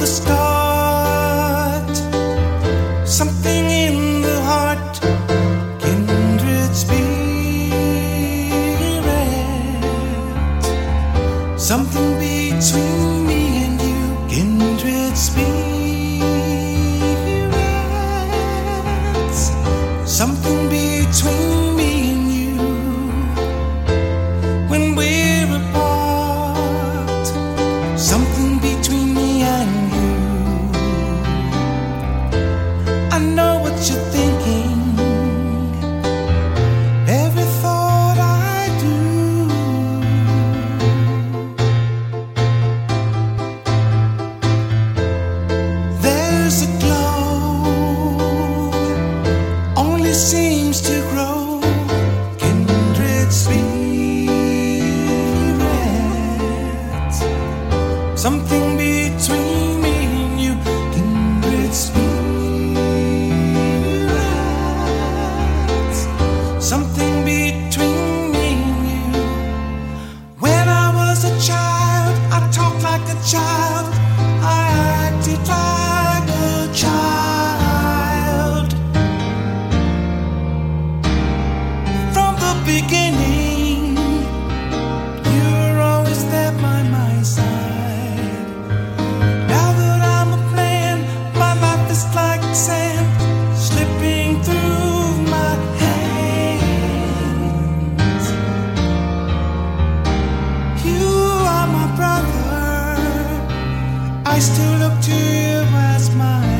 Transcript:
the start. Something in the heart, kindred spirit. Something between me and you, kindred spirits. Something between me and you. When we're apart, something between me and you. I know what you're thinking, every thought I do. There's a glow, only seems to grow, kindred spirits. Something between me and you, kindred spirits. Something between me and you. When I was a child, I talked like a child, I acted like a child. From the beginning, you were always there by my side. Now that I'm a man, my life is like sand slipping through my hands. You are my brother, I still look to you as my